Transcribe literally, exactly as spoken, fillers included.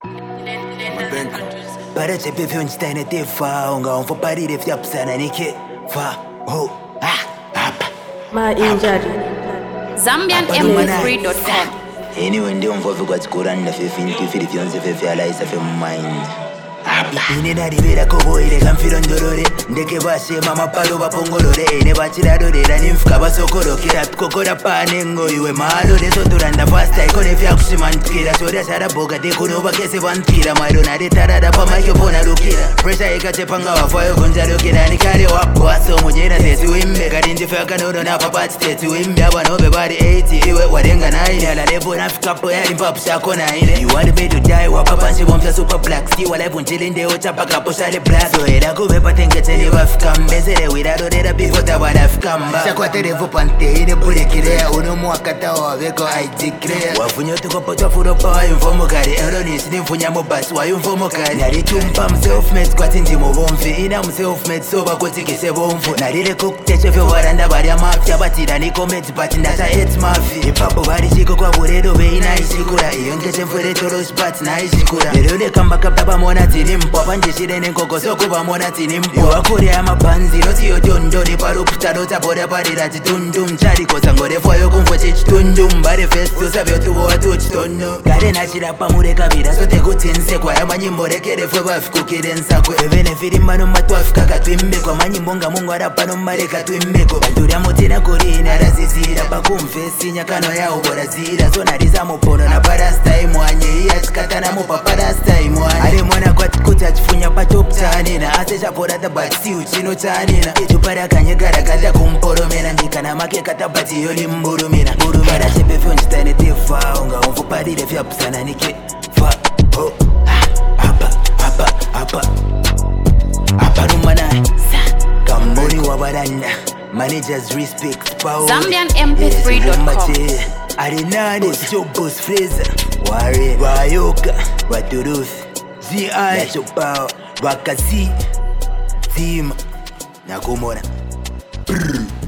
Parece perfeito in te fa unga un fo parire fiapsana nike fa ho ah apa My injury. Zambian M P three dot com. Anyway ndio mvovi kwa tikuranda fifini kifiri fyonse fefe alaisa fe mind ine naribera koboire kamfiro ndorore ndeke bashe mama palo bapongorore ine bachiradorera nimfuka basokorokera kokora panengo iwe malo nesoturanda fasta ikone fyakushimantikira soria sharaboga dekunoba kese vantikira mairona retarada pamaikopona lukira presha ikachepanga vafayo konjarokera nikare wabwaso mujera tesi wimbe kati ndifyakanoroona papati tesi wimbe avanobe vari eighty iwe warenga naine alalepo nafikapo yalimpapushakona ine you want me to die wapapanshi bomsa super black still alive until Linde uchapaka poshale black so era kube patengetseni vafika mbezere wirarorera bifota vanafika shakwa terevo pante ine burekirea uno muakata waveko aijikrea wafunyo tukopotwa furopa wayumfomokari eronis nimfunya mobasi wayumfomokari naritumpa mselfmade kwati ndimuvomfi ina mselfmade sova kutikise vomfu narire kukutechefyo varanda varya mafya batira nikomedzi pati ndata et mafi ipapo varishiko kwavuredo veinaishikura iyo ngechemfuretorospati naishikura erode kambakapapamona tini mpapa njishire nenkoko sokuvamona tini mpwa wakure amapanzi notiyotondori paruputano tabora parira chitundum charikosangorefayo kumvo chichitundum bare festo savyotuvowa tuchitono kare nachirapa murekavira sotekutsinse kwaya manyimbo rekerefwe vafikukire nsakwe evenefirimbano matwafika katwimbekwa manyimbo nga mungu arapano mmareka twimbeko vanturyamotena kurina razizira pakumvesi nyakano yawo borazira sonarisa mupono na parastaimwanye iyachikatana mupa parastaimwanye ari mwana kwati kuti achifunya patoptanina ase chaporata batsiu chinotanina ichuparakanyegaragadza kumporomena ndikana make katabati yolimburumina burumana chepefyonchitane tefa unga umfuparire fyapusana nike fa ho apa apa apa apa rumana kamboni wabaranda managers respect power Zambian M P three dot com. arinane chobos fraser ware wayoka waturuthi Z I Yachopao Wakasi Zima Nakumona Brrr